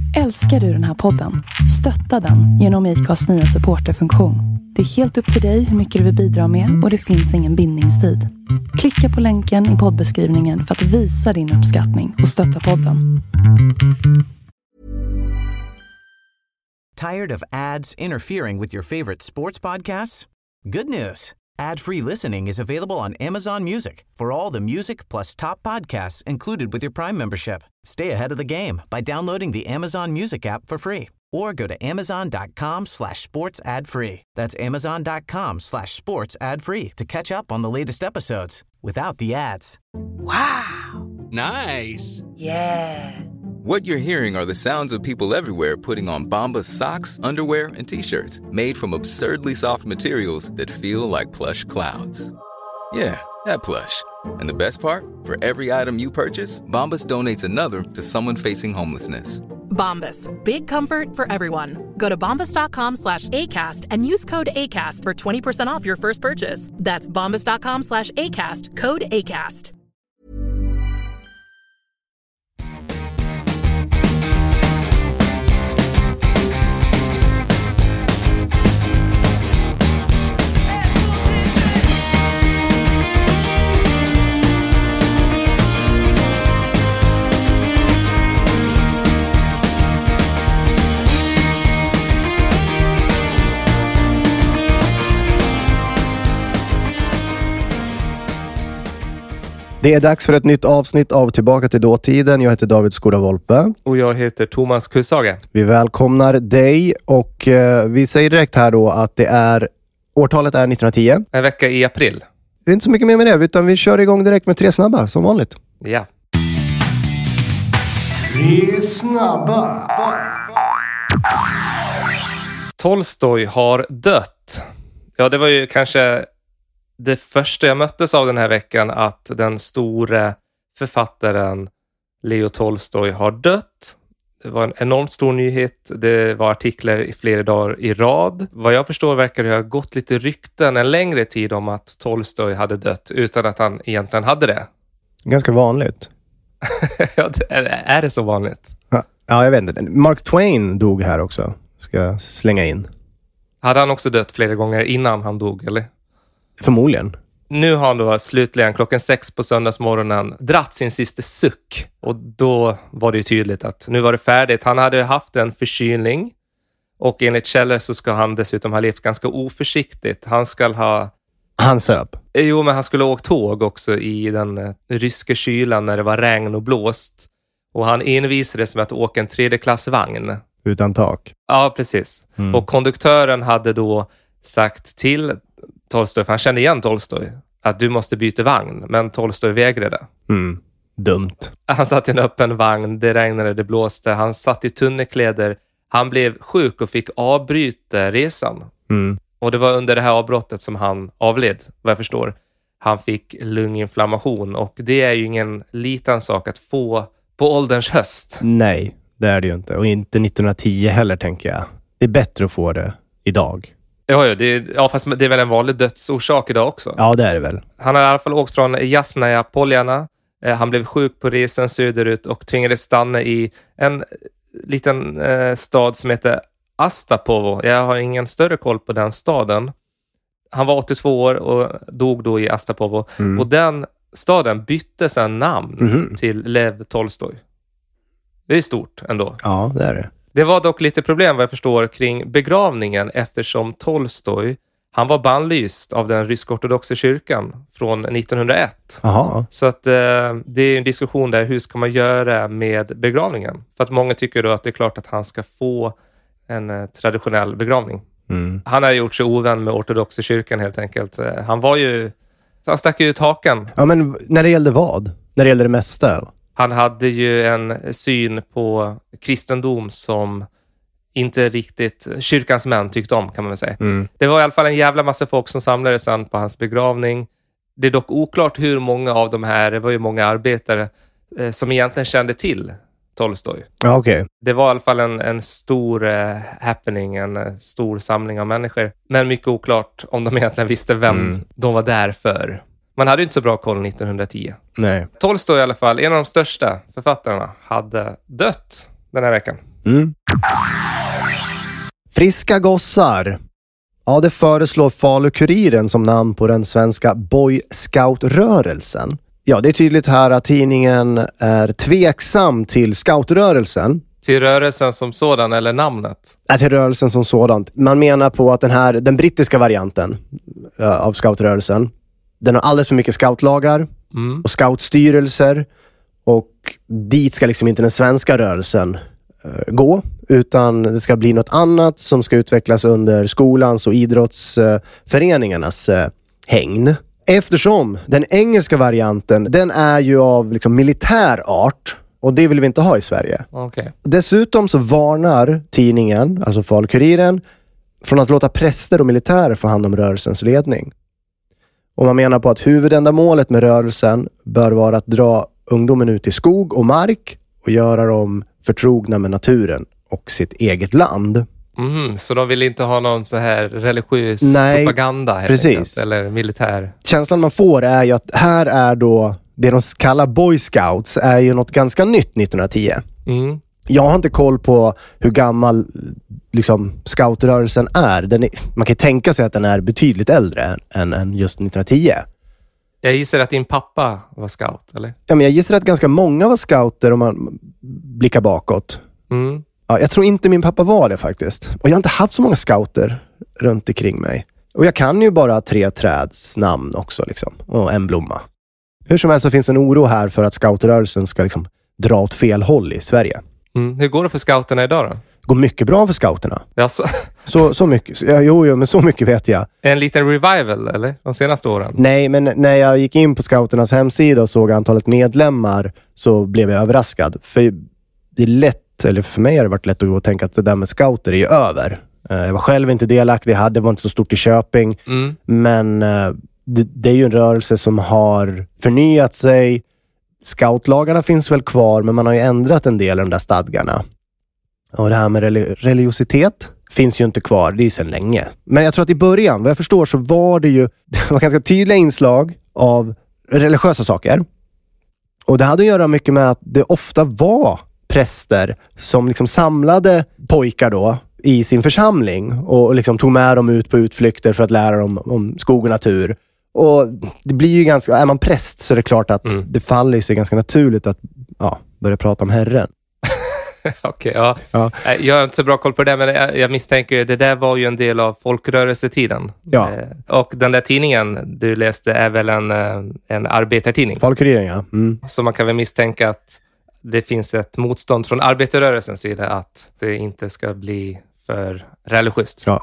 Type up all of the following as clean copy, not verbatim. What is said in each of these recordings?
Älskar du den här podden? Stötta den genom ICAs nya supporterfunktion. Det är helt upp till dig hur mycket du vill bidra med och det finns ingen bindningstid. Klicka på länken i poddbeskrivningen för att visa din uppskattning och stötta podden. Tired of ads interfering with your favorite sports podcasts? Good news. Ad-free listening is available on Amazon Music for all the music plus top podcasts included with your Prime membership. Stay ahead of the game by downloading the Amazon Music app for free or go to amazon.com/sports ad free. That's amazon.com/sports ad free to catch up on the latest episodes without the ads. Wow. Nice. Yeah. What you're hearing are the sounds of people everywhere putting on Bombas socks, underwear, and T-shirts made from absurdly soft materials that feel like plush clouds. Yeah, that plush. And the best part? For every item you purchase, Bombas donates another to someone facing homelessness. Bombas. Big comfort for everyone. Go to bombas.com/ACAST and use code ACAST for 20% off your first purchase. That's bombas.com/ACAST. Code ACAST. Det är dags för ett nytt avsnitt av Tillbaka till dåtiden. Jag heter David Skoda-Volpe. Och jag heter Thomas Kussage. Vi välkomnar dig och vi säger direkt här då att det är årtalet är 1910. En vecka i april. Det är inte så mycket mer med det utan vi kör igång direkt med 3 snabba som vanligt. Ja. 3 snabba. Tolstoj har dött. Ja, det var ju kanske det första jag möttes av den här veckan, att den store författaren Leo Tolstoj har dött. Det var en enormt stor nyhet. Det var artiklar i flera dagar i rad. Vad jag förstår verkar det ha gått lite rykten en längre tid om att Tolstoj hade dött utan att han egentligen hade det. Ganska vanligt. Ja, är det så vanligt? Ja, jag vet inte. Mark Twain dog här också. Ska jag slänga in. Hade han också dött flera gånger innan han dog, eller? Förmodligen. Nu har han då slutligen 6:00 på söndagsmorgonen dratt sin sista suck. Och då var det ju tydligt att nu var det färdigt. Han hade haft en förkylning. Och enligt källor så ska han dessutom ha levt ganska oförsiktigt. Han ska ha... Han söp? Jo, men han skulle ha åkt tåg också i den ryska kylan när det var regn och blåst. Och han envisades med att åka en 3D-klassvagn. Utan tak? Ja, precis. Och konduktören hade då sagt till Tolstoj, för han kände igen Tolstoj, att du måste byta vagn. Men Tolstoj vägrade. Dumt. Han satt i en öppen vagn, det regnade, det blåste. Han satt i tunnelkläder. Han blev sjuk och fick avbryta resan. Och det var under det här avbrottet som han avled, vad jag förstår. Han fick lunginflammation och det är ju ingen liten sak att få på ålderns höst. Nej, det är det ju inte. Och inte 1910 heller, tänker jag. Det är bättre att få det idag. Ja, fast det är väl en vanlig dödsorsak idag också. Ja, det är det väl. Han har i alla fall åkt från Jasnaja Poljana. Han blev sjuk på resan söderut och tvingades stanna i en liten stad som heter Astapovo. Jag har ingen större koll på den staden. Han var 82 år och dog då i Astapovo. Och den staden bytte sedan namn till Lev Tolstoj. Det är stort ändå. Ja, det är det. Det var dock lite problem vad jag förstår kring begravningen eftersom Tolstoj, han var bannlyst av den rysk-ortodoxa kyrkan från 1901. Aha. Så att det är en diskussion där, hur ska man göra med begravningen? För att många tycker då att det är klart att han ska få en traditionell begravning. Han har gjort sig ovän med ortodoxa kyrkan helt enkelt. Han stack ju ut hakan. Ja, men när det gällde vad? När det gällde det mesta? Han hade ju en syn på kristendom som inte riktigt kyrkans män tyckte om, kan man väl säga. Det var i alla fall en jävla massa folk som samlades sen på hans begravning. Det är dock oklart hur många av de här, det var ju många arbetare som egentligen kände till Tolstoj. Ja, okej. Det var i alla fall en stor happening, en stor samling av människor. Men mycket oklart om de egentligen visste vem de var där för. Man hade ju inte så bra koll 1910. Nej. Tolstoj i alla fall, en av de största författarna, hade dött den här veckan. Friska gossar. Ja, det föreslår Falu-Kuriren som namn på den svenska Boy Scout-rörelsen. Ja, det är tydligt här att tidningen är tveksam till scoutrörelsen. Till rörelsen som sådan eller namnet? Till rörelsen som sådant. Man menar på att den brittiska varianten av scoutrörelsen, den har alldeles för mycket scoutlagar och scoutstyrelser, och dit ska liksom inte den svenska rörelsen gå, utan det ska bli något annat som ska utvecklas under skolans och idrottsföreningarnas hägn. Eftersom den engelska varianten, den är ju av liksom militär art, och det vill vi inte ha i Sverige. Okay. Dessutom så varnar tidningen, alltså Falu-Kuriren, från att låta präster och militärer få hand om rörelsens ledning. Och man menar på att huvudändamålet med rörelsen bör vara att dra ungdomen ut i skog och mark och göra dem förtrogna med naturen och sitt eget land. Så de vill inte ha någon så här religiös propaganda helt enkelt, eller militär? Känslan man får är ju att här är då det de kallar Boy Scouts är ju något ganska nytt 1910. Jag har inte koll på hur gammal liksom scoutrörelsen är. Man kan tänka sig att den är betydligt äldre än just 1910. Jag gissar att din pappa var scout, eller? Ja, men jag gissar att ganska många var scouter om man blickar bakåt. Ja, jag tror inte min pappa var det faktiskt. Och jag har inte haft så många scouter runt omkring mig. Och jag kan ju bara 3 träds namn också liksom. Och en blomma. Hur som helst så finns en oro här för att scoutrörelsen ska liksom dra åt fel håll i Sverige. Hur går det för scouterna idag då? Det går mycket bra för scouterna. Jaså? Så mycket. Jo, men så mycket vet jag. En liten revival, eller? De senaste åren? Nej, men när jag gick in på scouternas hemsida och såg antalet medlemmar så blev jag överraskad. För det är lätt, eller för mig har det varit lätt att gå och tänka att det där med scouter är ju över. Jag var själv inte delaktig, det var inte så stort i Köping. Men det är ju en rörelse som har förnyat sig. Scoutlagarna finns väl kvar, men man har ju ändrat en del av de där stadgarna. Och det här med religiositet finns ju inte kvar, det är ju sedan länge. Men jag tror att i början, vad jag förstår, så var det var ganska tydliga inslag av religiösa saker. Och det hade att göra mycket med att det ofta var präster som liksom samlade pojkar då i sin församling och liksom tog med dem ut på utflykter för att lära dem om skog och natur. Och det blir ju ganska, är man präst så är det klart att det faller sig ganska naturligt att börja prata om Herren. Okej, ja. Jag har inte så bra koll på det, men jag misstänker det där var ju en del av folkrörelsetiden. Ja. Och den där tidningen du läste är väl en arbetartidning? Falu-Kuriren, ja. Så man kan väl misstänka att det finns ett motstånd från arbetarrörelsens sida att det inte ska bli för religiöst. Ja.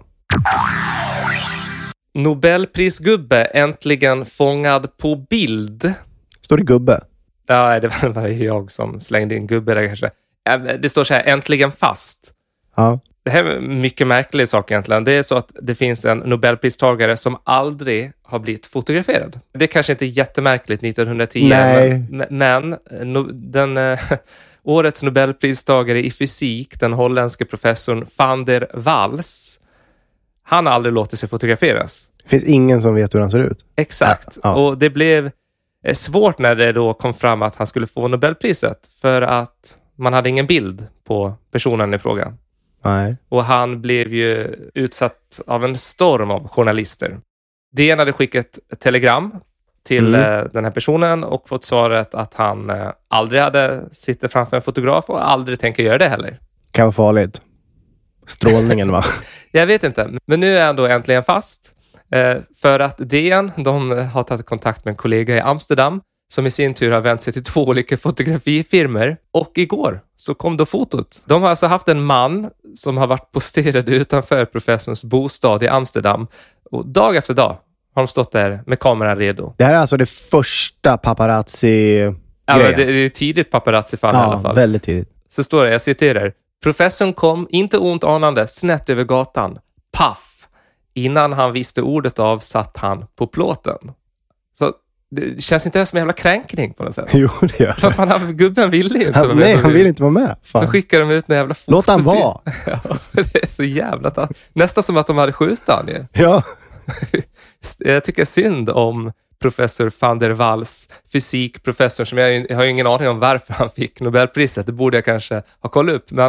Nobelprisgubbe äntligen fångad på bild. Står det gubbe? Ja, det var jag som slängde in gubbe där kanske. Det står så här, äntligen fast. Ja. Det här är en mycket märklig sak egentligen. Det är så att det finns en Nobelpristagare som aldrig har blivit fotograferad. Det är kanske inte jättemärkligt 1910. Nej. Men årets Nobelpristagare i fysik, den holländske professorn van der Waals, han har aldrig låtit sig fotograferas. Det finns ingen som vet hur han ser ut. Exakt. Ja. Och det blev svårt när det då kom fram att han skulle få Nobelpriset. För att man hade ingen bild på personen i fråga. Nej. Och han blev ju utsatt av en storm av journalister. DN hade skickat ett telegram till den här personen och fått svaret att han aldrig hade sitter framför en fotograf och aldrig tänker göra det heller. Kan vara farligt. Strålningen va? Jag vet inte, men nu är han då äntligen fast. För att DN, de har tagit kontakt med en kollega i Amsterdam som i sin tur har vänt sig till 2 olika fotografifirmer. Och igår så kom då fotot. De har alltså haft en man som har varit posterad utanför professorns bostad i Amsterdam. Och dag efter dag har de stått där med kameran redo. Det här är alltså det första paparazzi-grejen. Ja, det är ju tidigt paparazzi-fall i alla fall. Väldigt tidigt. Så står det, jag citerar. Professorn kom, inte ont anande, snett över gatan. Paff! Innan han visste ordet av satt han på plåten. Så det känns inte som en jävla kränkning på något sätt. Jo, det gör det. Fan, gubben ville ju inte vara med. Nej, han vill inte vara med. Fan. Så skickar de ut en jävla foto. Låt han vara. Ja, det är så jävla nästan som att de hade skjutit han ju. Ja. Jag tycker synd om professor van der Waals, fysikprofessor, som jag har ju ingen aning om varför han fick Nobelpriset. Det borde jag kanske ha kollat upp. Men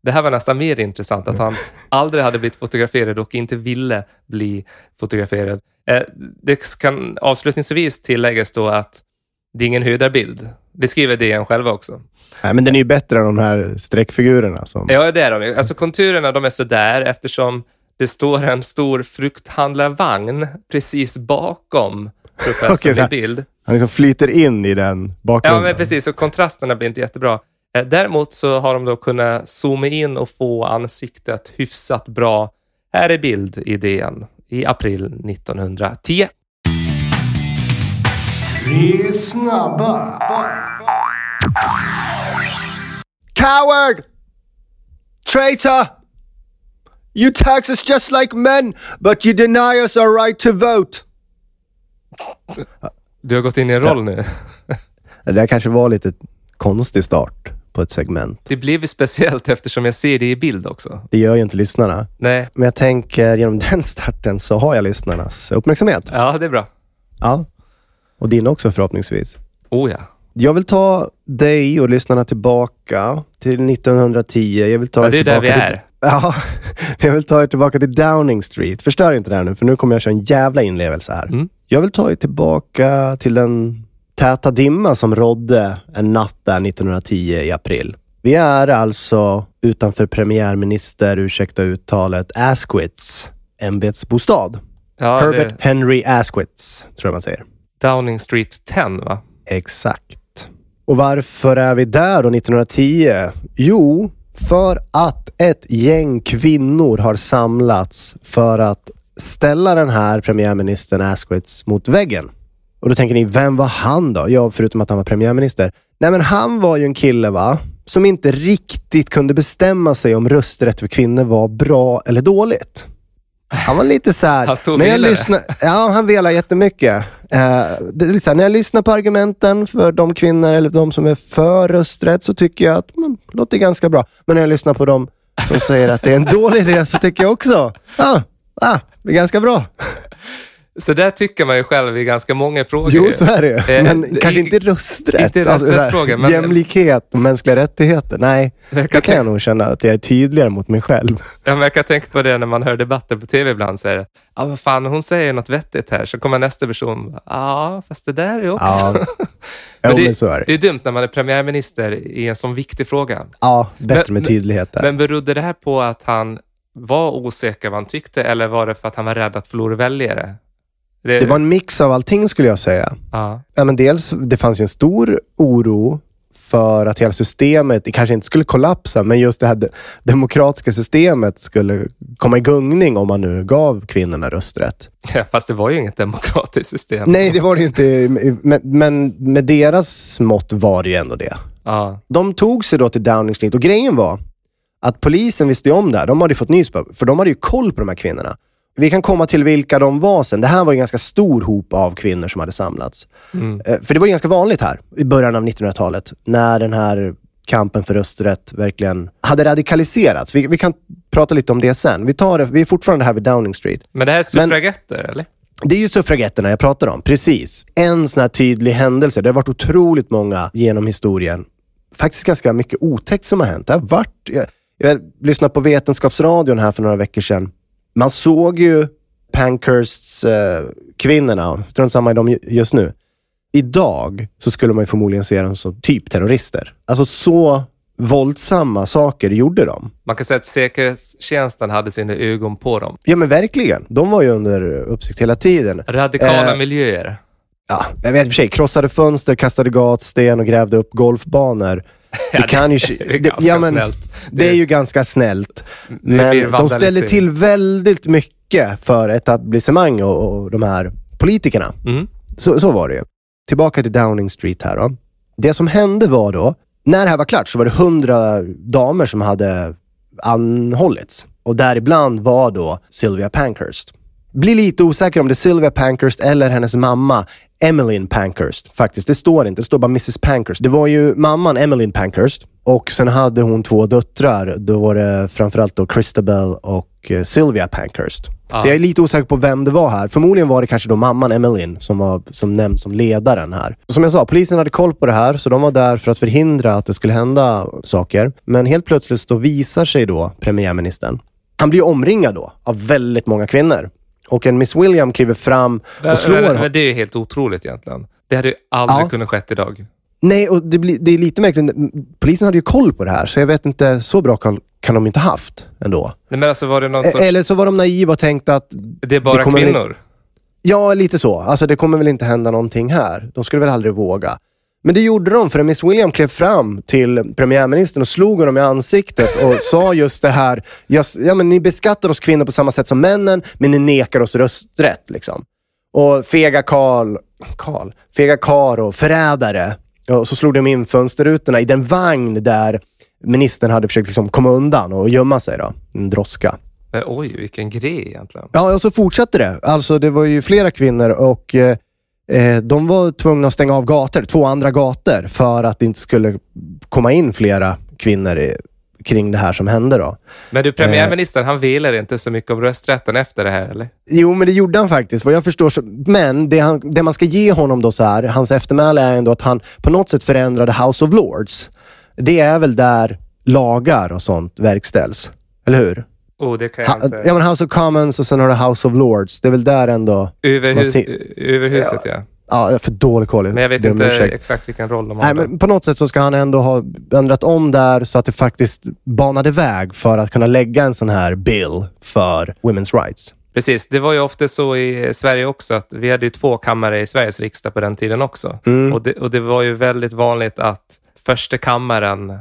Det här var nästan mer intressant, att han aldrig hade blivit fotograferad och inte ville bli fotograferad. Det kan avslutningsvis tilläggas då att det är ingen höjdarbild. Det skriver DN själva också. Nej, men den är ju bättre än de här streckfigurerna. Ja, det är de. Alltså konturerna, de är så där eftersom det står en stor frukthandlarvagn precis bakom professorn i bild. Han liksom flyter in i den bakgrunden. Ja, men precis. Och kontrasterna blir inte jättebra. Däremot så har de då kunnat zooma in och få ansiktet hyfsat bra. Här är bildidén i april 1910. Vi är snabba. Coward! Traitor! You tax us just like men, but you deny us our right to vote. Du har gått in i en roll nu. Det där kanske var lite konstig start på ett segment. Det blev ju speciellt eftersom jag ser det i bild också. Det gör ju inte lyssnarna. Nej. Men jag tänker, genom den starten så har jag lyssnarnas uppmärksamhet. Ja, det är bra. Ja. Och din också förhoppningsvis. Oh ja. Jag vill ta dig och lyssnarna tillbaka till 1910. Jag vill ta det är där vi är. Ja, jag vill ta er tillbaka till Downing Street. Förstör inte det här nu, för nu kommer jag köra en jävla inlevelse här. Mm. Jag vill ta er tillbaka till den täta dimma som rådde en natt där 1910 i april. Vi är alltså utanför premiärminister, ursäkta uttalet, Asquiths ämbetsbostad. Ja, Herbert Henry Asquiths, tror jag man säger. Downing Street 10, va? Exakt. Och varför är vi där då 1910? Jo, för att ett gäng kvinnor har samlats för att ställa den här premiärministern Asquiths mot väggen. Och då tänker ni, vem var han då? Ja, förutom att han var premiärminister. Nej, men han var ju en kille, va? Som inte riktigt kunde bestämma sig om rösträtt för kvinnor var bra eller dåligt. Han var lite så här... Han stod och ja, han velade jättemycket. Det är lite så här, när jag lyssnar på argumenten för de kvinnor eller de som är för rösträtt så tycker jag att det låter ganska bra. Men när jag lyssnar på dem som säger att det är en dålig idé så tycker jag också det är ganska bra. Så där tycker man ju själv i ganska många frågor. Jo, så är det. Men kanske inte rösträtt. Inte rösträttsfrågan. Men jämlikhet och mänskliga rättigheter. Nej, det kan jag nog känna att jag är tydligare mot mig själv. Ja, men jag kan tänka på det när man hör debatter på tv ibland. Så är det, vad fan, hon säger något vettigt här. Så kommer nästa person. Fast det där är också. Ja, men så är det. Det är dumt när man är premiärminister i en sån viktig fråga. Ja, bättre med tydlighet där. Men berodde det här på att han var osäker vad han tyckte? Eller var det för att han var rädd att förlora väljare? Det var en mix av allting skulle jag säga. Ja, men dels, det fanns ju en stor oro för att hela systemet kanske inte skulle kollapsa, men just det här demokratiska systemet skulle komma i gungning om man nu gav kvinnorna rösträtt. Ja, fast det var ju inget demokratiskt system. Nej, det var det ju inte. Men med deras mått var det ju ändå det. Ja. De tog sig då till Downing Street och grejen var att polisen visste ju om det här. De hade ju fått nys på, för de hade ju koll på de här kvinnorna. Vi kan komma till vilka de var sen. Det här var en ganska stor hop av kvinnor som hade samlats. För det var ju ganska vanligt här i början av 1900-talet. När den här kampen för rösträtt verkligen hade radikaliserats. Vi kan prata lite om det sen. Vi är fortfarande här vid Downing Street. Men det här är suffragetter, eller? Det är ju suffragetterna jag pratar om. Precis. En sån här tydlig händelse. Det har varit otroligt många genom historien. Faktiskt ganska mycket otäckt som har hänt. Det har varit... Jag lyssnade på Vetenskapsradion här för några veckor sedan. Man såg ju Pankhursts kvinnorna, strunt samma i dem just nu. Idag så skulle man ju förmodligen se dem som typ terrorister. Alltså så våldsamma saker gjorde de. Man kan säga att säkerhetstjänsten hade sina ögon på dem. Ja, men verkligen. De var ju under uppsikt hela tiden. Radikala miljöer. Ja, jag vet i och för sig. Krossade fönster, kastade gatsten och grävde upp golfbanor. Det kan ju... Det är ganska snällt. Det är ju ganska snällt. Men de ställde till väldigt mycket för etablissemang och de här politikerna. Mm. Så var det ju. Tillbaka till Downing Street här då. Det som hände var då, när det här var klart så var det 100 damer som hade anhållits. Och däribland var då Sylvia Pankhurst. Blir lite osäker om det är Sylvia Pankhurst eller hennes mamma Emmeline Pankhurst. Faktiskt, det står inte. Det står bara Mrs. Pankhurst. Det var ju mamman Emmeline Pankhurst Och sen hade hon 2 döttrar. Då var det framförallt då Christabel och Sylvia Pankhurst. Så jag är lite osäker på vem det var här. Förmodligen var det kanske då mamman Emmeline som nämns som ledaren här. Som jag sa, polisen hade koll på det här, så de var där för att förhindra att det skulle hända saker. Men helt plötsligt då visar sig då premiärministern. Han blir omringad då av väldigt många kvinnor. Och en Miss William kliver fram och slår honom. Men det är ju helt otroligt egentligen. Det hade ju aldrig kunnat skett idag. Nej, och det är lite märkligt. Polisen hade ju koll på det här, så jag vet inte, så bra kan de inte haft ändå. Nej, men alltså var det någon sorts... Eller så var de naiva och tänkte att... Det är bara kvinnor? Ja, lite så. Alltså det kommer väl inte hända någonting här. De skulle väl aldrig våga. Men det gjorde de, för Miss William klev fram till premiärministern och slog honom i ansiktet och sa just det här. Ja, men ni beskattar oss kvinnor på samma sätt som männen, men ni nekar oss rösträtt liksom. Och fega karl och förrädare. Och så slog de in fönsterrutorna i den vagn där ministern hade försökt liksom komma undan och gömma sig då. En droska. Oj, vilken grej egentligen. Ja, och så fortsatte det. Alltså det var ju flera kvinnor och de var tvungna att stänga av gator, 2 andra gator, för att det inte skulle komma in flera kvinnor kring det här som hände då. Men du, premiärministern, han ville inte så mycket om rösträtten efter det här, eller? Jo, men det gjorde han faktiskt, vad jag förstår. Men det man ska ge honom då så här, hans eftermäle är ändå att han på något sätt förändrade House of Lords. Det är väl där lagar och sånt verkställs, eller hur? Det kan jag inte... Ja, men House of Commons och sen har det House of Lords. Det är väl där ändå... Överhuset, ja. Ja, jag är för dålig koll. Men jag vet inte exakt vilken roll de har. Nej, men på något sätt så ska han ändå ha ändrat om där så att det faktiskt banade väg för att kunna lägga en sån här bill för women's rights. Precis, det var ju ofta så i Sverige också att vi hade ju 2 kammare i Sveriges riksdag på den tiden också. Mm. Och det var ju väldigt vanligt att första kammaren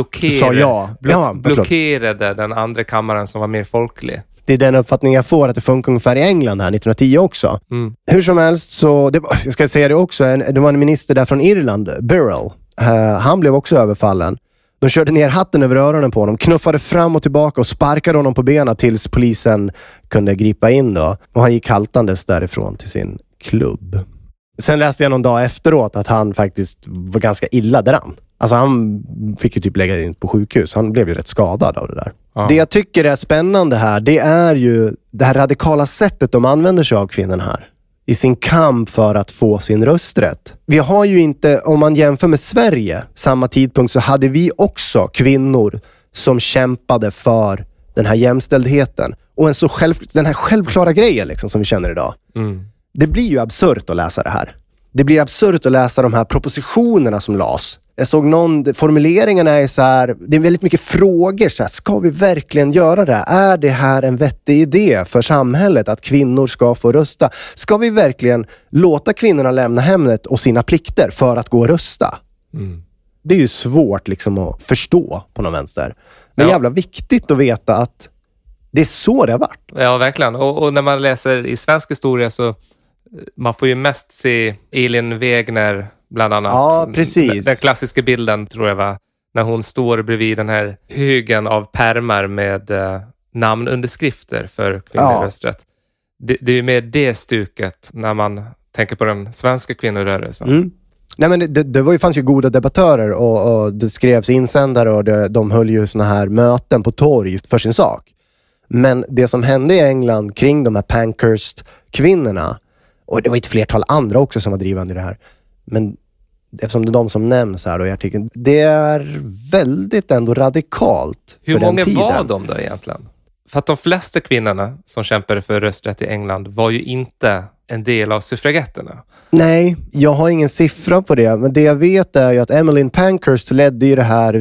blockerade den andra kammaren som var mer folklig. Det är den uppfattningen jag får, att det funkar ungefär i England här 1910 också. Mm. Hur som helst så, jag ska säga det också, det var en minister där från Irland, Birrell. Han blev också överfallen. De körde ner hatten över öronen på honom, knuffade fram och tillbaka och sparkade honom på benen tills polisen kunde gripa in då. Och han gick haltandes därifrån till sin klubb. Sen läste jag någon dag efteråt att han faktiskt var ganska illa däran. Alltså han fick ju typ lägga in på sjukhus. Han blev ju rätt skadad av det där. Ja. Det jag tycker är spännande här, det är ju det här radikala sättet de använder sig av kvinnorna här. I sin kamp för att få sin rösträtt. Vi har ju inte, om man jämför med Sverige, samma tidpunkt så hade vi också kvinnor som kämpade för den här jämställdheten. Och den här självklara grejen liksom, som vi känner idag. Mm. Det blir ju absurt att läsa det här. Det blir absurt att läsa de här propositionerna som las. Jag såg formuleringarna är så här, det är väldigt mycket frågor så här, ska vi verkligen göra det? Är det här en vettig idé för samhället att kvinnor ska få rösta? Ska vi verkligen låta kvinnorna lämna hemmet och sina plikter för att gå och rösta? Mm. Det är ju svårt liksom att förstå på någon vänster. Men jävla viktigt att veta att det är så det har varit. Ja, verkligen. Och när man läser i svensk historia så man får ju mest se Elin Wägner bland annat. Ja, precis. Den klassiska bilden tror jag var när hon står bredvid den här högen av pärmar med namnunderskrifter för kvinnlig rösträtt. Det är ju med det stuket när man tänker på den svenska kvinnorörelsen. Mm. Nej, men det fanns ju goda debattörer och det skrevs insändare och de höll ju såna här möten på torg för sin sak. Men det som hände i England kring de här Pankhurst-kvinnorna, och det var ett flertal andra också som var drivande i det här, men eftersom det är de som nämns här då i artikeln, det är väldigt ändå radikalt. Hur många var de då egentligen? För att de flesta kvinnorna som kämpade för rösträtt i England var ju inte en del av suffragetterna. Nej, jag har ingen siffra på det. Men det jag vet är ju att Emmeline Pankhurst ledde ju det här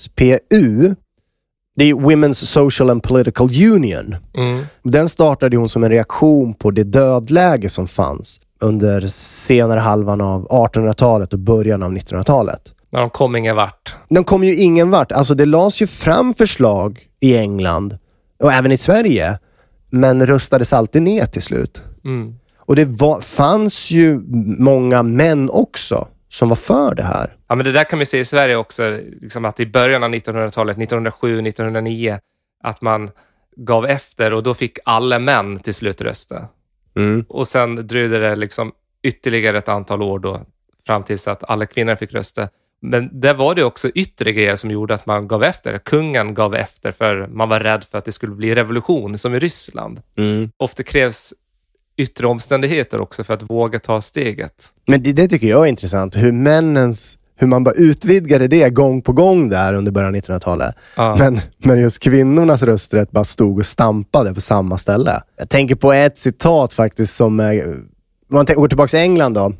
WSPU. Det är Women's Social and Political Union. Mm. Den startade hon som en reaktion på det dödläge som fanns under senare halvan av 1800-talet och början av 1900-talet. Men de kom ingen vart. De kom ju ingen vart. Alltså det lades ju fram förslag i England och även i Sverige, men röstades alltid ner till slut. Mm. Och det fanns ju många män också som var för det här. Ja, men det där kan vi se i Sverige också, liksom att i början av 1900-talet, 1907, 1909, att man gav efter och då fick alla män till slut rösta. Mm. Och sen dröjde det liksom ytterligare ett antal år då fram tills att alla kvinnor fick rösta. Men där var det också yttre grejer som gjorde att man gav efter. Kungen gav efter för man var rädd för att det skulle bli revolution som i Ryssland. Ofta krävs yttre omständigheter också för att våga ta steget. Men det tycker jag är intressant. Hur man bara utvidgade det gång på gång där under början av 1900-talet. Ja. Men just kvinnornas rösträtt bara stod och stampade på samma ställe. Jag tänker på ett citat faktiskt som... Om man går tillbaka till England då.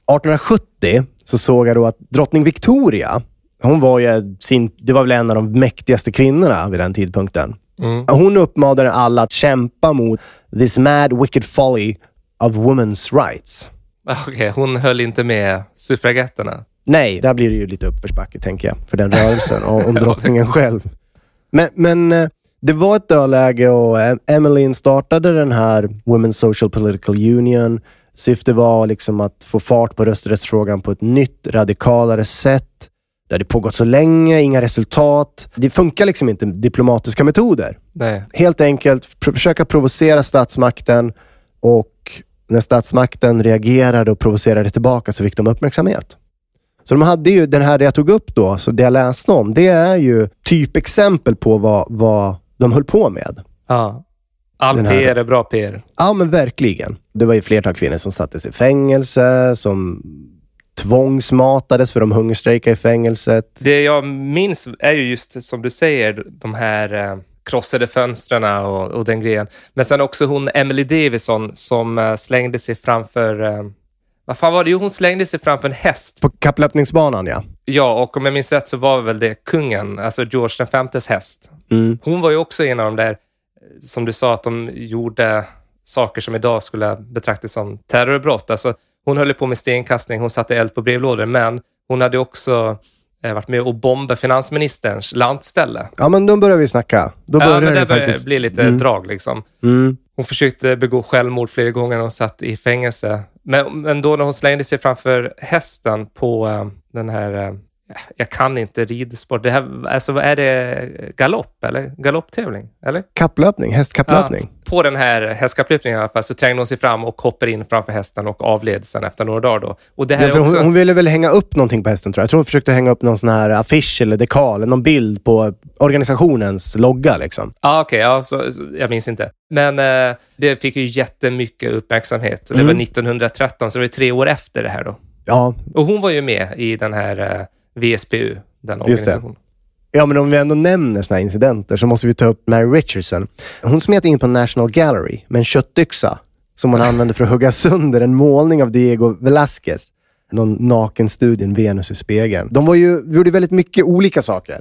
1870 så såg jag då att drottning Victoria, hon var ju det var väl en av de mäktigaste kvinnorna vid den tidpunkten. Hon uppmanade alla att kämpa mot this mad wicked folly of women's rights. Okej, hon höll inte med suffragetterna. Nej, där blir det ju lite uppförsbacke tänker jag, för den rörelsen och om drottningen själv. Men det var ett dödläge och Emmeline startade den här Women's Social Political Union. Syftet var liksom att få fart på rösträttsfrågan på ett nytt, radikalare sätt. Det hade pågått så länge, inga resultat. Det funkar liksom inte diplomatiska metoder. Nej. Helt enkelt försöka provocera statsmakten, och när statsmakten reagerade och provocerade tillbaka så fick de uppmärksamhet. Så de hade ju den här jag tog upp då, så det jag läste om, det är ju typexempel på vad de höll på med. Ja. All PR är bra PR. Ja, men verkligen. Det var ju flertal kvinnor som sattes i fängelse, som tvångsmatades för de hungerstrejkade i fängelset. Det jag minns är ju just som du säger, de här krossade fönstren och den grejen. Men sen också hon Emily Davison som slängde sig framför... vad fan var det? Jo, hon slängde sig framför en häst. På kapplöpningsbanan, ja. Ja, och om jag minns rätt så var väl det kungen, alltså George V's häst. Hon var ju också en av de där, som du sa, att de gjorde saker som idag skulle betraktas som terrorbrott. Alltså, hon höll på med stenkastning, hon satte eld på brevlådor, men hon hade också varit med och bomba finansministerns landställe. Ja, men då börjar vi snacka. Då börjar men det faktiskt bli lite drag liksom. Hon försökte begå självmord flera gånger och hon satt i fängelse. Men då när hon slängde sig framför hästen på den här... jag kan inte ridsport. Det här, alltså, vad är det? Galopp eller? Galopptävling? Eller? Kapplöpning, hästkapplöpning. Ja, på den här hästkapplöpningen i alla fall så trängde hon sig fram och hoppar in framför hästen och avled sen efter några dagar då. Och det här för också... hon ville väl hänga upp någonting på hästen, tror jag. Jag tror hon försökte hänga upp någon sån här affisch eller dekal, någon bild på organisationens logga liksom. Okej, så jag minns inte. Men det fick ju jättemycket uppmärksamhet. Det var 1913, så det var 3 år efter det här då. Ja. Och hon var ju med i den här VSPU, den organisationen. Ja, men om vi ändå nämner såna här incidenter så måste vi ta upp Mary Richardson. Hon smet in på National Gallery med en köttyxa som hon använde för att hugga sönder en målning av Diego Velázquez. Någon nakenstudien Venus i spegeln. De gjorde väldigt mycket olika saker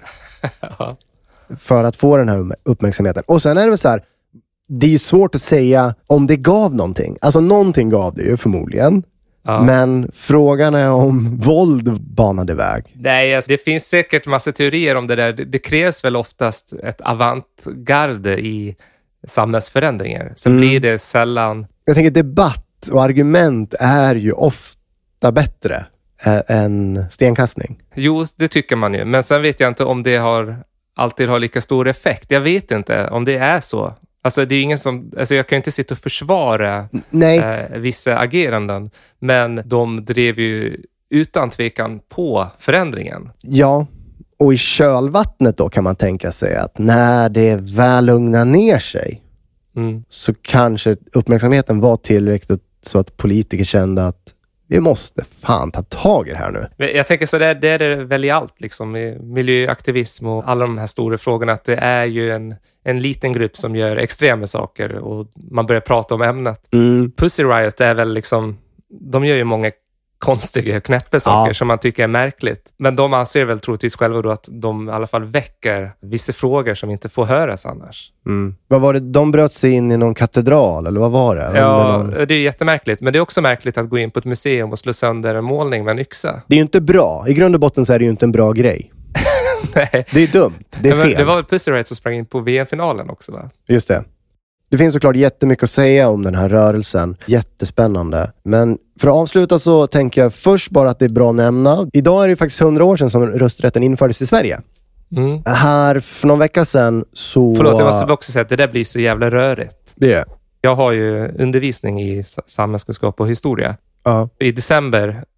för att få den här uppmärksamheten. Och sen är det väl så här, det är ju svårt att säga om det gav någonting. Alltså någonting gav det ju förmodligen. Ja. Men frågan är om våld banade väg. Nej, alltså, det finns säkert massa teorier om det där. Det krävs väl oftast ett avantgarde i samhällsförändringar. Sen blir det sällan... Jag tänker debatt och argument är ju ofta bättre än stenkastning. Jo, det tycker man ju. Men sen vet jag inte om det alltid har lika stor effekt. Jag vet inte om det är så. Alltså det är ingen som, alltså jag kan ju inte sitta och försvara vissa ageranden, men de drev ju utan tvekan på förändringen. Ja, och i kölvattnet då kan man tänka sig att när det väl lugnar ner sig så kanske uppmärksamheten var tillräckligt så att politiker kände att vi måste fan ta tag i det här nu. Jag tänker så det är det väl i allt liksom, i miljöaktivism och alla de här stora frågorna, att det är ju en liten grupp som gör extrema saker och man börjar prata om ämnet. Pussy Riot är väl liksom, de gör ju många konstiga knäppa saker som man tycker är märkligt. Men de anser väl troligtvis själva då att de i alla fall väcker vissa frågor som inte får höras annars. Vad var det? De bröt sig in i någon katedral eller vad var det? Ja, det är jättemärkligt. Men det är också märkligt att gå in på ett museum och slå sönder en målning med en yxa. Det är ju inte bra. I grund och botten så är det ju inte en bra grej. Nej. Det är dumt. Det är fel. Det var väl Pussy Riot som sprang in på VM-finalen också, va? Just det. Det finns såklart jättemycket att säga om den här rörelsen. Jättespännande. Men för att avsluta så tänker jag först bara att det är bra att nämna. Idag är det faktiskt 100 år sedan som rösträtten infördes i Sverige. Här för någon vecka sedan så... Förlåt, jag måste också säga att det där blir så jävla rörigt. Det är. Jag har ju undervisning i samhällskunskap och historia. I december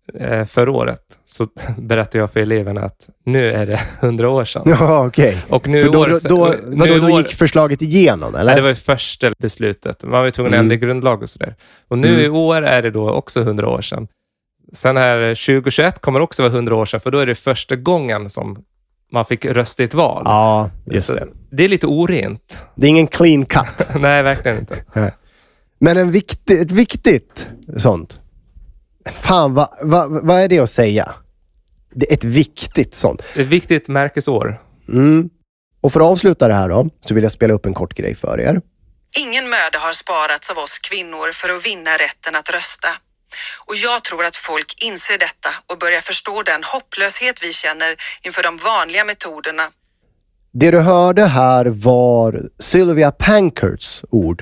förra året så berättade jag för eleverna att nu är det 100 år sedan. Ja, okej. Och nu då gick förslaget igenom, eller? Nej, det var ju första beslutet. Man var ju tvungen att ändra grundlag och sådär. Och nu i år är det då också 100 år sedan. Sen här 2021 kommer också vara 100 år sedan, för då är det första gången som man fick rösta i ett val. Ja, just det. Det är lite orent. Det är ingen clean cut. Nej, verkligen inte. Men ett viktigt sånt. Fan, vad är det att säga? Det är ett viktigt sånt. Ett viktigt märkesår. Och för att avsluta det här då, så vill jag spela upp en kort grej för er. Ingen möda har sparats av oss kvinnor för att vinna rätten att rösta. Och jag tror att folk inser detta och börjar förstå den hopplöshet vi känner inför de vanliga metoderna. Det du hörde här var Sylvia Pankhursts ord.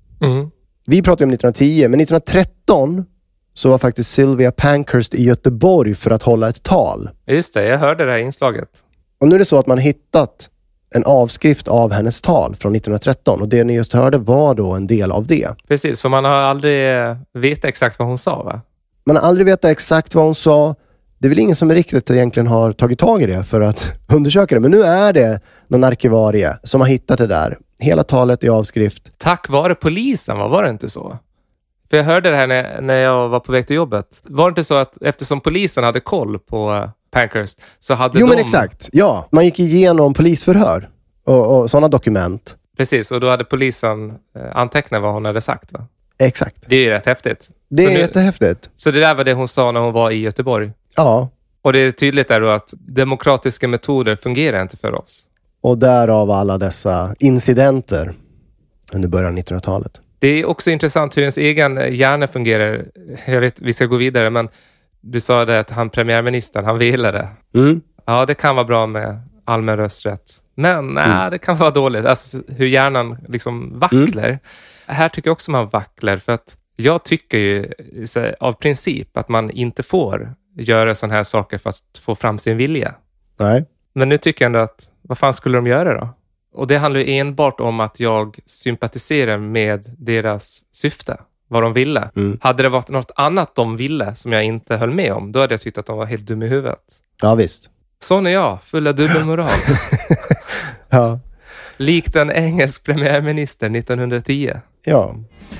Vi pratar om 1910, men 1913 så var faktiskt Sylvia Pankhurst i Göteborg för att hålla ett tal. Just det, jag hörde det här inslaget. Och nu är det så att man hittat en avskrift av hennes tal från 1913. Och det ni just hörde var då en del av det. Precis, för man har aldrig vetat exakt vad hon sa, va? Man har aldrig vetat exakt vad hon sa. Det är väl ingen som riktigt egentligen har tagit tag i det för att undersöka det. Men nu är det någon arkivarie som har hittat det där. Hela talet i avskrift. Tack vare polisen, var det inte så? För jag hörde det här när jag var på väg till jobbet. Var det inte så att eftersom polisen hade koll på Pankhurst så hade men exakt. Ja, man gick igenom polisförhör och sådana dokument. Precis, och då hade polisen antecknat vad hon hade sagt, va? Exakt. Det är ju rätt häftigt. Det är jättehäftigt. Så det där var det hon sa när hon var i Göteborg? Ja. Och det är tydligt där då att demokratiska metoder fungerar inte för oss. Och därav alla dessa incidenter under början av 1900-talet. Det är också intressant hur ens egen hjärna fungerar. Jag vet, vi ska gå vidare, men du sa det att premiärministern, han ville det. Ja, det kan vara bra med allmän rösträtt. Men det kan vara dåligt. Alltså hur hjärnan liksom vacklar. Här tycker jag också man vacklar, för att jag tycker ju av princip att man inte får göra sådana här saker för att få fram sin vilja. Nej. Men nu tycker jag ändå att, vad fan skulle de göra då? Och det handlar ju enbart om att jag sympatiserar med deras syfte. Vad de ville. Hade det varit något annat de ville som jag inte höll med om, då hade jag tyckt att de var helt dum i huvudet. Ja, visst. Sån är jag, fulla dubbelmoral. Ja. Likt en engelsk premiärminister 1910. Ja.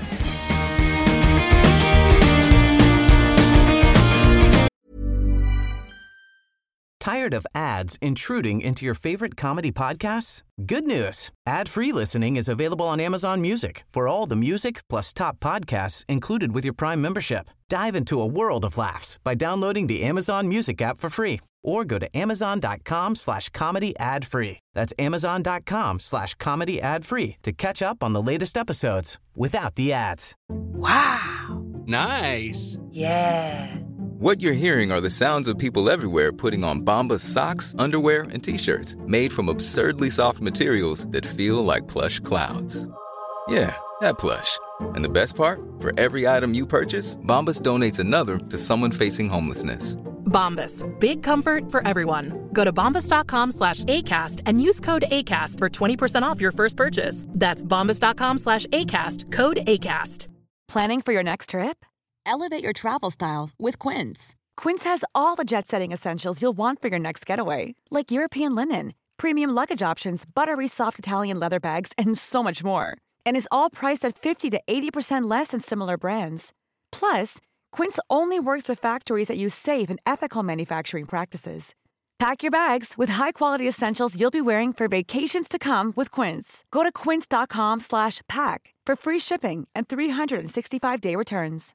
Tired of ads intruding into your favorite comedy podcasts? Good news. Ad-free listening is available on Amazon Music for all the music plus top podcasts included with your Prime membership. Dive into a world of laughs by downloading the Amazon Music app for free or go to amazon.com/comedy ad-free. That's amazon.com/comedy ad-free to catch up on the latest episodes without the ads. Wow! Nice. Yeah! What you're hearing are the sounds of people everywhere putting on Bombas socks, underwear, and T-shirts made from absurdly soft materials that feel like plush clouds. Yeah, that plush. And the best part? For every item you purchase, Bombas donates another to someone facing homelessness. Bombas. Big comfort for everyone. Go to bombas.com/ACAST and use code ACAST for 20% off your first purchase. That's bombas.com/ACAST. Code ACAST. Planning for your next trip? Elevate your travel style with Quince. Quince has all the jet-setting essentials you'll want for your next getaway, like European linen, premium luggage options, buttery soft Italian leather bags, and so much more. And is all priced at 50 to 80% less than similar brands. Plus, Quince only works with factories that use safe and ethical manufacturing practices. Pack your bags with high-quality essentials you'll be wearing for vacations to come with Quince. Go to quince.com/pack for free shipping and 365-day returns.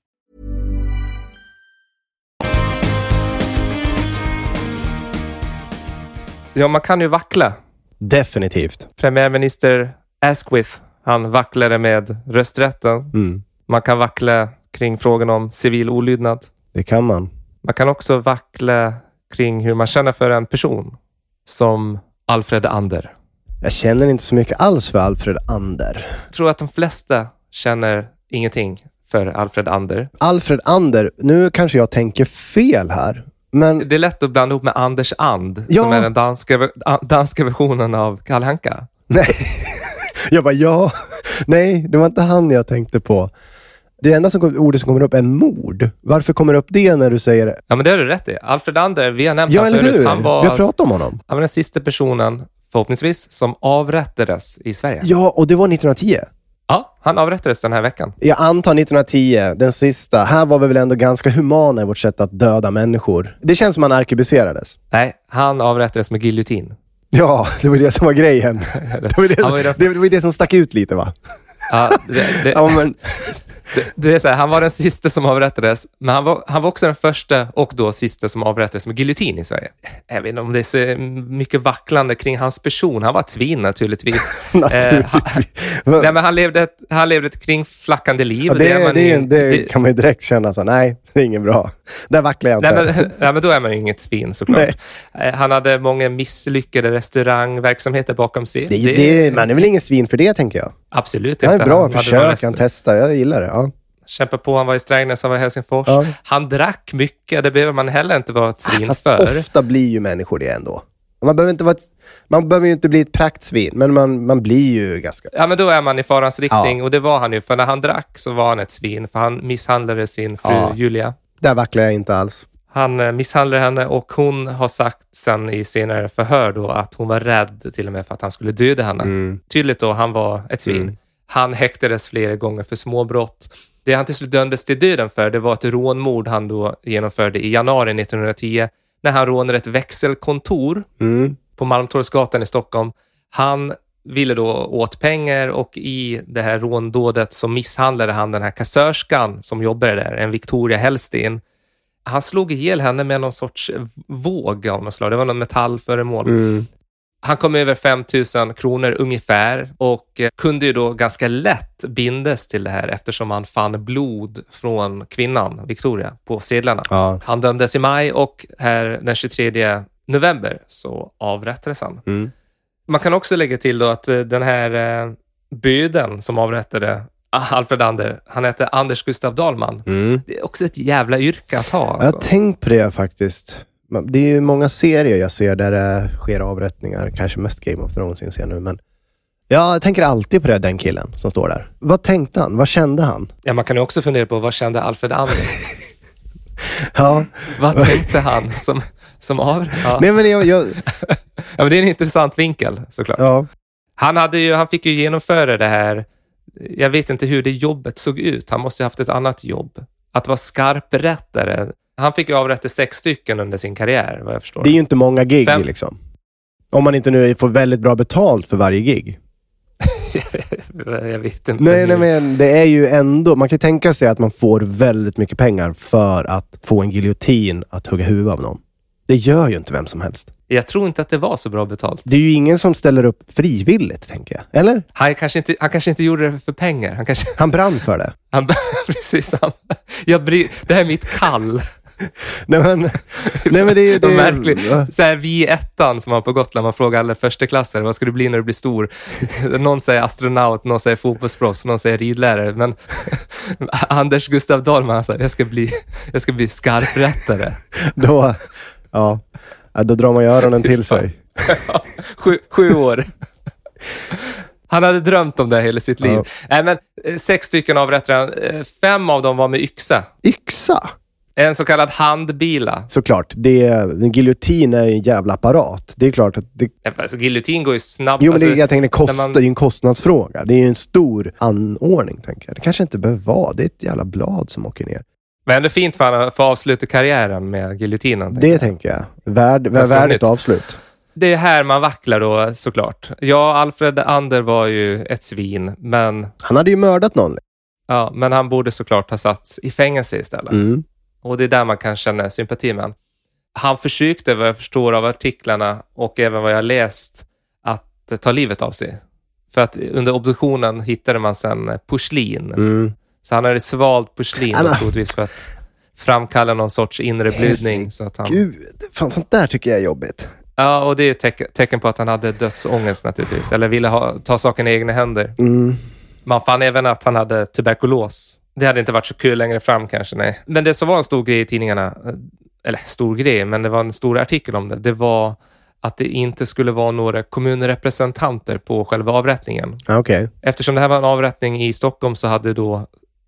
Ja, man kan ju vackla. Definitivt. Premiärminister Asquith, han vacklade med rösträtten. Man kan vackla kring frågan om civil olydnad. Det kan man. Man kan också vackla kring hur man känner för en person som Alfred Ander. Jag känner inte så mycket alls för Alfred Ander. Jag tror att de flesta känner ingenting för Alfred Ander. Alfred Ander, nu kanske jag tänker fel här. Men det är lätt att blanda ihop med Anders And, ja, som är den danska versionen av Kalle Anka. Nej, jag bara nej, det var inte han jag tänkte på. Det enda ordet som kommer upp är mord. Varför kommer upp det när du säger det? Ja, men det har du rätt i. Alfred Ander, vi har nämnt ja, honom förut. Vi har pratat om honom. Han var den sista personen, förhoppningsvis, som avrättades i Sverige. Ja, och det var 1910. Ja, han avrättades den här veckan. Jag antar 1910, den sista. Här var vi väl ändå ganska humana i vårt sätt att döda människor. Det känns som han arkebuserades. Nej, han avrättades med giljotin. Ja, det var det som var grejen. Det var det som stack ut lite, va? Ja, ja, men... det är så här, han var den sista som avrättades, men han var också den första och då sista som avrättades med giljotin i Sverige. Jag vet inte om det är så mycket vacklande kring hans person. Han var ett svin naturligtvis. Nej, men han levde ett kringflackande liv. Ja, det kan man ju direkt känna så. Nej, det är inget bra. Där vacklar jag inte. Nej, men då är man ju inget svin såklart. Han hade många misslyckade restaurangverksamheter bakom sig. Man är väl ingen svin för det, tänker jag. Absolut inte. Det är bra försök, han testar. Jag gillar det, ja. Kämpa på, han var i Strängnäs, han var i Helsingfors. Ja. Han drack mycket, det behöver man heller inte vara ett svin fast för. Ofta blir ju människor det ändå. Man behöver ju inte bli ett praktsvin, men man blir ju ganska... Ja, men då är man i farans riktning, och det var han ju. För när han drack så var han ett svin, för han misshandlade sin fru Julia. Där vacklar jag inte alls. Han misshandlade henne, och hon har sagt sen i senare förhör då att hon var rädd till och med för att han skulle döda henne. Tydligt då, han var ett svin. Han häktades flera gånger för småbrott. Det han till slut dömdes till döden för, det var ett rånmord han då genomförde i januari 1910 när han rånade ett växelkontor på Malmtorgsgatan i Stockholm. Han ville då åt pengar, och i det här råndådet så misshandlade han den här kassörskan som jobbade där, en Victoria Hellsten. Han slog ihjäl henne med någon sorts våg av något slag. Det var någon metallföremål. Han kom över 5 000 kronor ungefär, och kunde ju då ganska lätt bindas till det här eftersom han fann blod från kvinnan Victoria på sedlarna. Ja. Han dömdes i maj, och här den 23 november så avrättades han. Man kan också lägga till då att den här böden som avrättade Alfred Ander, han heter Anders Gustav Dahlman. Det är också ett jävla yrke att ha. Alltså. Jag har tänkt på det faktiskt. Det är ju många serier jag ser där det sker avrättningar. Kanske mest Game of Thrones jag ser nu. Men jag tänker alltid på det, den killen som står där. Vad tänkte han? Vad kände han? Ja, man kan ju också fundera på vad kände Alfred Ander? Ja. Vad tänkte han som avrättade? Ja. Nej, men ja, men det är en intressant vinkel såklart. Ja. Han fick ju genomföra det här. Jag vet inte hur det jobbet såg ut. Han måste ha haft ett annat jobb. Att vara skarprättare. Han fick ju avrätta 6 stycken under sin karriär, vad jag förstår. Det är ju inte många gig liksom. Om man inte nu får väldigt bra betalt för varje gig. Jag vet inte. Nej, men det är ju ändå... Man kan tänka sig att man får väldigt mycket pengar för att få en giljotin att hugga huvudet av någon. Det gör ju inte vem som helst. Jag tror inte att det var så bra betalt. Det är ju ingen som ställer upp frivilligt, tänker jag. Eller? Han kanske inte gjorde det för pengar. Han brann för det. Precis. Det här är mitt kall. Nej, men det är ju märkligt. Så här, vi i ettan som var på Gotland, man frågar alla försteklassare, vad ska du bli när du blir stor? Någon säger astronaut, någon säger fotbollsproffs, någon säger ridlärare. Men Anders Gustav Dahlman, alltså, jag ska bli skarprättare. Då drar man ju öronen till sig. 7 år. Han hade drömt om det hela sitt liv. Nej, men 6 stycken avrättade. 5 av dem var med yxa. Yxa? En så kallad handbila. Såklart. En giljotin är en jävla apparat. Det är klart att... Alltså, giljotin går ju snabbt. Jo, men jag tänker det är en kostnadsfråga. Det är ju en stor anordning, tänker jag. Det kanske inte behöver vara. Det är ett jävla blad som åker ner. Men det är fint för att få avsluta karriären med giljotinen. Det tänker jag. Värdigt avslut. Det är här man vacklar då, såklart. Ja, Alfred Ander var ju ett svin, men... Han hade ju mördat någon. Ja, men han borde såklart ha satts i fängelse istället. Och det är där man kan känna sympati med han. Han försökte, vad jag förstår av artiklarna och även vad jag läst, att ta livet av sig. För att under obduktionen hittade man sen porslin. Så han hade svalt porslin troligtvis för att framkalla någon sorts inre blödning. Så att han... Gud, fan, sånt där tycker jag är jobbigt. Ja, och det är ju tecken på att han hade dödsångest naturligtvis. Eller ville ta saken i egna händer. Man fann även att han hade tuberkulos. Det hade inte varit så kul längre fram kanske, nej. Men det som var en stor grej i tidningarna, eller stor grej, men det var en stor artikel om det. Det var att det inte skulle vara några kommunrepresentanter på själva avrättningen. Okay. Eftersom det här var en avrättning i Stockholm så hade då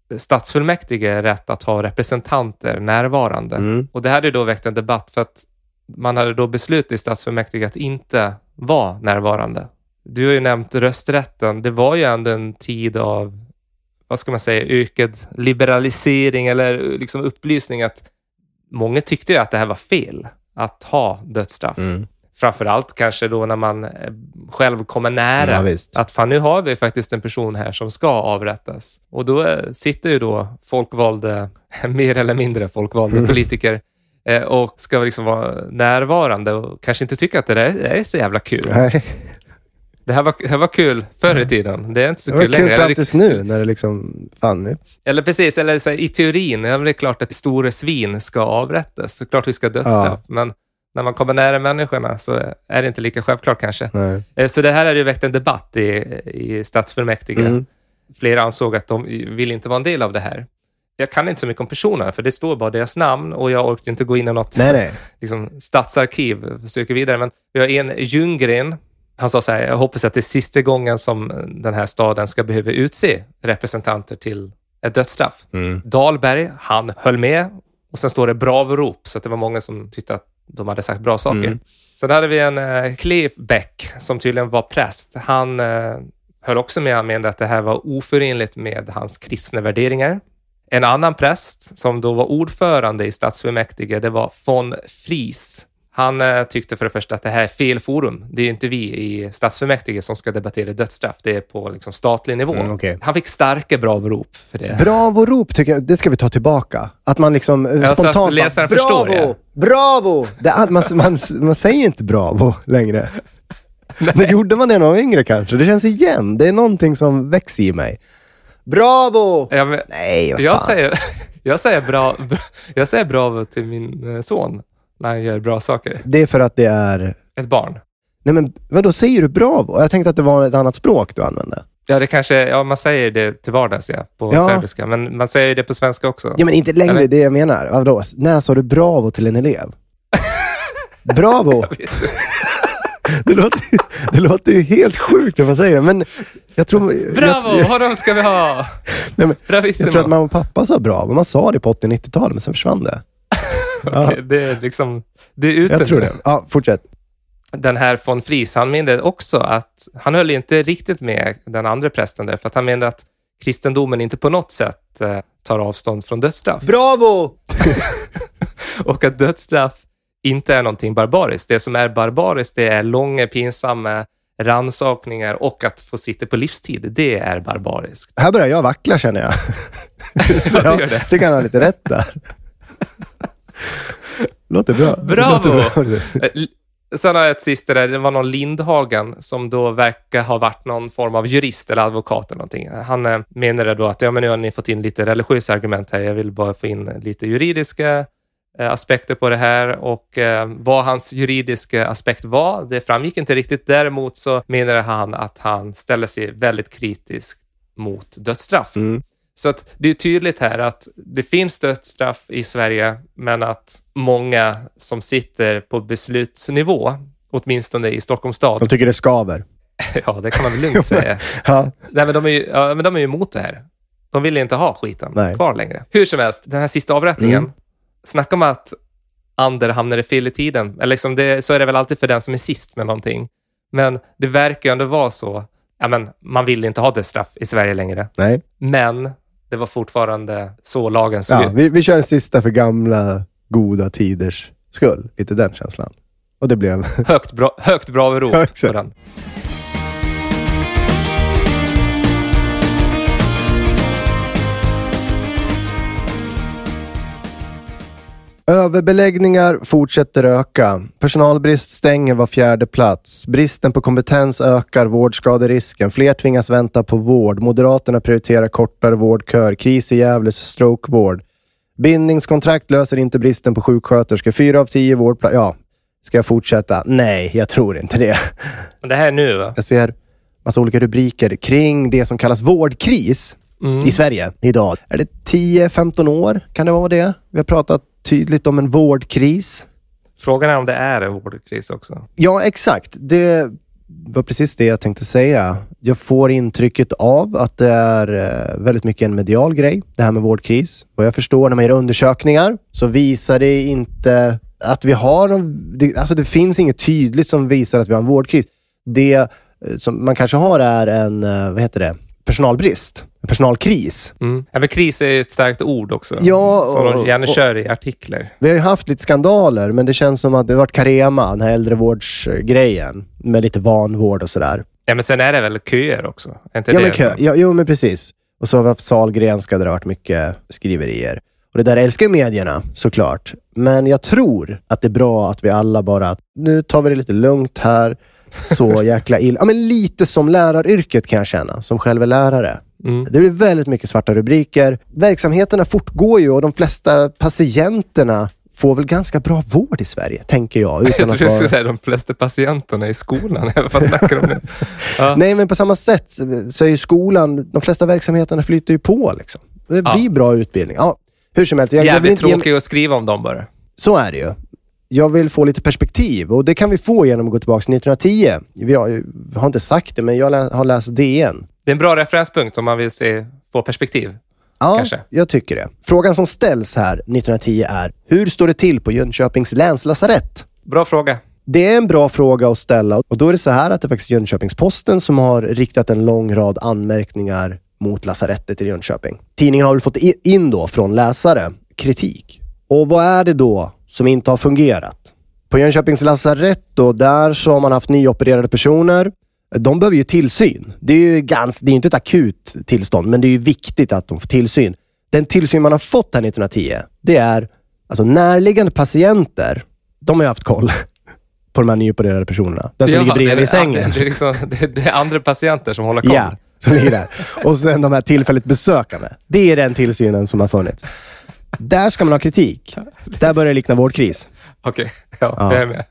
stadsfullmäktige rätt att ha representanter närvarande. Och det hade då väckt en debatt för att man hade då beslutat i stadsfullmäktige att inte vara närvarande. Du har ju nämnt rösträtten. Det var ju ändå en tid av, vad ska man säga, ökad liberalisering eller liksom upplysning att många tyckte ju att det här var fel att ha dödsstraff. Framförallt kanske då när man själv kommer nära att fan, nu har vi faktiskt en person här som ska avrättas. Och då sitter ju då folkvalda, mer eller mindre folkvalda politiker och ska liksom vara närvarande och kanske inte tycka att det där är så jävla kul. Nej. Det här var kul förr i tiden. Det är inte så kul längre. Det var kul fram tills nu när det liksom fan. Eller precis, eller så här, i teorin är det klart att stora svin ska avrättas. Så klart vi ska dödsstraff. Men när man kommer nära människorna så är det inte lika självklart kanske. Nej. Så det här hade ju väckt en debatt i stadsfullmäktige. Flera ansåg att de vill inte vara en del av det här. Jag kan inte så mycket om personerna för det står bara deras namn och jag orkar inte gå in i något liksom, stadsarkiv och söka vidare. Men vi har en Ljunggren. Han sa så här, jag hoppas att det är sista gången som den här staden ska behöva utse representanter till ett dödsstraff. Dahlberg, han höll med. Och sen står det bravorop, så att det var många som tyckte att de hade sagt bra saker. Sen hade vi en Cliff Beck som tydligen var präst. Han höll också med, han menade att det här var oförenligt med hans kristna värderingar. En annan präst som då var ordförande i stadsfullmäktige, det var von Fries. Han tyckte för det första att det här är fel forum. Det är inte vi i stadsfullmäktige som ska debattera dödsstraff. Det är på liksom statlig nivå. Okay. Han fick starka bravorop för det. Bravorop tycker jag, det ska vi ta tillbaka. Att man liksom spontant läsaren förstår det. Bravo! Man säger inte bravo längre. Men gjorde man det när man var yngre kanske? Det känns igen. Det är någonting som växer i mig. Bravo! Ja, men, nej, vad fan. Jag säger bravo till min son när han gör bra saker. Det är för att det är ett barn. Nej, men vadå, säger du bravo? Jag tänkte att det var ett annat språk du använde. Ja, det kanske, man säger det till vardags på serbiska, men man säger det på svenska också. Ja, men inte längre. Eller? Det jag menar. Vadå? När sa du bravo till en elev? Bravo! Det låter ju helt sjukt när man säger det, men jag tror... Bravo! Honom ska vi ha! Nej, men jag tror att mamma och pappa sa bravo. Man sa det på 80-90-talet, men sen försvann det. Okej, det är liksom... Det är ute. Jag tror det. Ja, fortsätt. Den här von Fries, han menade också att han höll inte riktigt med den andra prästen där, för att han menade att kristendomen inte på något sätt tar avstånd från dödsstraff. Bravo! Och att dödsstraff inte är någonting barbariskt. Det som är barbariskt, det är långa, pinsamma rannsakningar och att få sitta på livstid. Det är barbariskt. Här börjar jag vackla, känner jag. Det kan ha lite rätt där. Låter bra. Bravo! Låter bra. Sen har jag ett sista där. Det var någon Lindhagen som då verkar ha varit någon form av jurist eller advokat eller någonting. Han menade då att men nu har ni fått in lite religiösa argument här. Jag vill bara få in lite juridiska aspekter på det här, och vad hans juridiska aspekt var, det framgick inte riktigt. Däremot så menade han att han ställer sig väldigt kritisk mot dödsstraff. Så att det är tydligt här att det finns dödsstraff i Sverige, men att många som sitter på beslutsnivå, åtminstone i Stockholms stad, de tycker det skaver. Ja, det kan man väl lugnt säga. Ja. Nej, men de är ju emot det här. De vill inte ha skiten kvar längre. Hur som helst, den här sista avrättningen, snacka om att andra hamnar i fel i tiden. Eller liksom så är det väl alltid för den som är sist med någonting. Men det verkar ju ändå vara så. Ja, men man vill inte ha dödsstraff i Sverige längre. Nej. Men det var fortfarande så lagen såg ut. Vi kör en sista för gamla goda tiders skull. Lite den känslan. Och det blev... högt bra rop på den. Överbeläggningar fortsätter öka. Personalbrist stänger var 4:e plats. Bristen på kompetens ökar vårdskaderisken. Fler tvingas vänta på vård. Moderaterna prioriterar kortare vårdkör. Kris i Gävles strokevård. Bindningskontrakt löser inte bristen på sjuksköterskor. 4 av 10 vårdplatser. Ja, ska jag fortsätta? Nej, jag tror inte det. Det här är nu, va? Jag ser massa olika rubriker kring det som kallas vårdkris i Sverige idag. Är det 10-15 år? Kan det vara det? Vi har pratat tydligt om en vårdkris. Frågan är om det är en vårdkris också. Ja, exakt. var precis det jag tänkte säga. Jag får intrycket av att det är väldigt mycket en medial grej, det här med vårdkris. Och jag förstår när man gör undersökningar så visar det inte att vi har det finns inget tydligt som visar att vi har en vårdkris. Det som man kanske har är en, personalbrist. En personalkris. Ja, men kris är ett starkt ord också. Ja, som de gärna kör i artiklar. Vi har ju haft lite skandaler, men det känns som att det har varit Carema, den här äldrevårdsgrejen. Med lite vanvård och sådär. Ja, men sen är det väl köer också? Inte ja, det men men precis. Och så har vi haft Sahlgrenska där det har varit mycket skriverier. Och det där älskar medierna, såklart. Men jag tror att det är bra att vi alla bara, nu tar vi det lite lugnt här. Så jäkla illa. Ja, men lite som läraryrket kan jag känna, som själv är lärare. Det blir väldigt mycket svarta rubriker. Verksamheterna fortgår ju och de flesta patienterna får väl ganska bra vård i Sverige, tänker jag. Utan jag tror du skulle säga de flesta patienterna i skolan. Vad snackar om det? Ja. Nej, men på samma sätt så är ju skolan, de flesta verksamheterna flyter ju på liksom. Det blir bra utbildning. Ja, hur som helst. Jävligt tråkigt att skriva om dem bara. Så är det ju. Jag vill få lite perspektiv och det kan vi få genom att gå tillbaka till 1910. Vi har inte sagt det, men jag har läst DN. Det är en bra referenspunkt om man vill få perspektiv. Ja, kanske. Jag tycker det. Frågan som ställs här 1910 är: hur står det till på Jönköpings länslasarett? Bra fråga. Det är en bra fråga att ställa och då är det så här att det är faktiskt Jönköpings-Posten som har riktat en lång rad anmärkningar mot lasarettet i Jönköping. Tidningen har väl fått in då från läsare kritik. Och vad är det då som inte har fungerat? På Jönköpings lasarett då, där så har man haft nyopererade personer. De behöver ju tillsyn. Det är ju det är inte ett akut tillstånd, men det är ju viktigt att de får tillsyn. Den tillsyn man har fått här 1910, det är alltså närliggande patienter. De har ju haft koll på de här nyopererade personerna. Den som ligger bredvid i sängen. Det är andra patienter som håller koll. Ja, som ligger där. Och sen de här tillfälligt besökande. Det är den tillsynen som har funnits. Där ska man ha kritik. Där börjar det likna vårdkris. Okej, jag är med.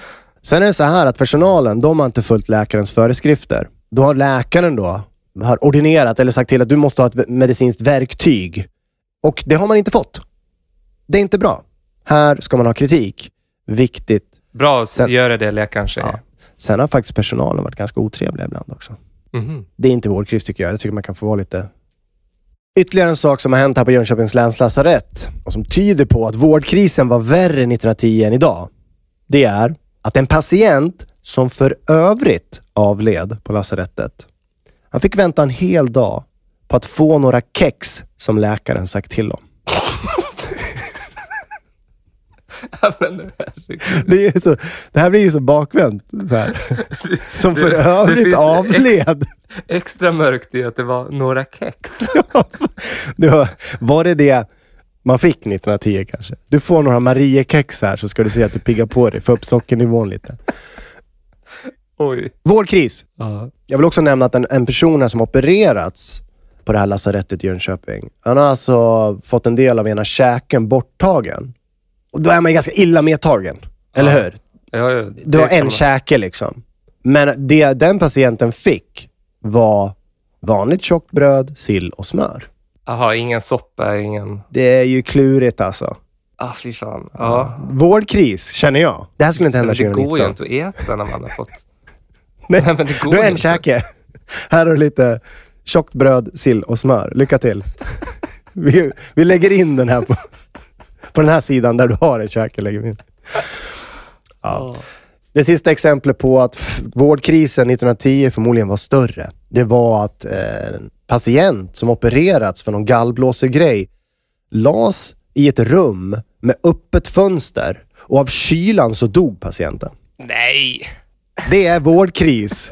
Sen är det så här att personalen, de har inte följt läkarens föreskrifter. Då har läkaren då ordinerat eller sagt till att du måste ha ett medicinskt verktyg. Och det har man inte fått. Det är inte bra. Här ska man ha kritik. Viktigt. Bra att göra det läkaren säger. Ja. Sen har faktiskt personalen varit ganska otrevliga ibland också. Det är inte vårdkris tycker jag. Jag tycker man kan få vara lite... Ytterligare en sak som har hänt här på Jönköpings länslasarett och som tyder på att vårdkrisen var värre 1910 än idag. Det är att en patient som för övrigt avled på lasarettet, han fick vänta en hel dag på att få några kex som läkaren sagt till om. Det här blir ju så bakvänt. Så här. Som för övrigt avled. Extra mörkt i att det var några kex. Var det man fick 1910 kanske? Du får några Mariekex här så ska du se att du piggar på dig. Få upp sockernivån lite. Oj. Vårdkris. Jag vill också nämna att en person här som opererats på det här lasarettet i Jönköping, han har alltså fått en del av ena käken borttagen. Och då är man ganska illa medtagen. Eller hur? Ja, det var en käke liksom. Men det den patienten fick var vanligt tjockt bröd, sill och smör. Jaha, ingen soppa, ingen... Det är ju klurigt alltså. Fy fan. Ja. Vårdkris, känner jag. Det här skulle inte hända 2019. Det går ju inte att äta när man har fått... Nej, men det går en käke. Här har du lite tjockt bröd, sill och smör. Lycka till. Vi lägger in den här på den här sidan där du har en käke. Lägger vi in. Ja. Det sista exemplet på att vårdkrisen 1910 förmodligen var större. Det var att en patient som opererats för någon gallblåsegrej las i ett rum med öppet fönster och av kylan så dog patienten. Nej! Det är vårdkris.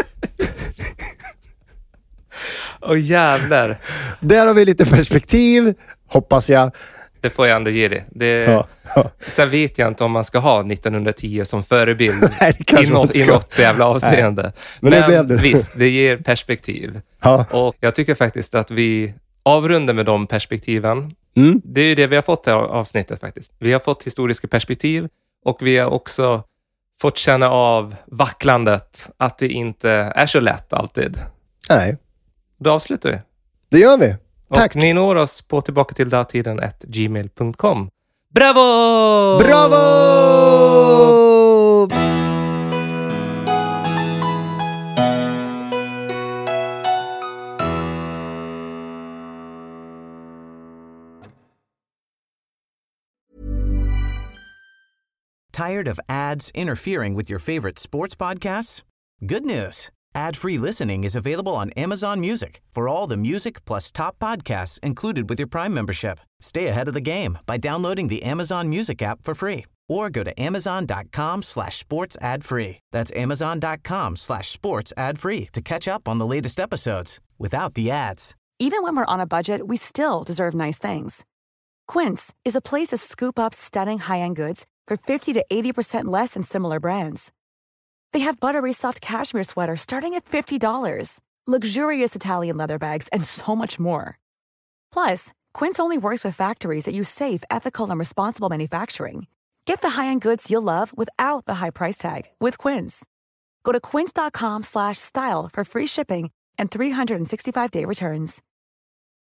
Jävlar. Där har vi lite perspektiv, hoppas jag. Det får jag ändå ge det. Sen vet jag inte om man ska ha 1910 som förebild. Nej, i något jävla avseende. Men visst, det ger perspektiv. Ja. Och jag tycker faktiskt att vi avrundar med de perspektiven. Det är ju det vi har fått i avsnittet faktiskt. Vi har fått historiska perspektiv och vi har också fått känna av vacklandet, att det inte är så lätt alltid. Nej. Då avslutar vi. Det gör vi. Tack. Och ni når oss på tillbakatilldatiden@gmail.com. Bravo! Bravo! Tired of ads interfering with your favorite sports podcasts? Good news. Ad-free listening is available on Amazon Music for all the music plus top podcasts included with your Prime membership. Stay ahead of the game by downloading the Amazon Music app for free or go to amazon.com/sports ad free. That's amazon.com/sports ad free to catch up on the latest episodes without the ads. Even when we're on a budget, we still deserve nice things. Quince is a place to scoop up stunning high-end goods for 50 to 80% less than similar brands. They have buttery soft cashmere sweaters starting at $50, luxurious Italian leather bags, and so much more. Plus, Quince only works with factories that use safe, ethical, and responsible manufacturing. Get the high-end goods you'll love without the high price tag with Quince. Go to quince.com/style for free shipping and 365-day returns.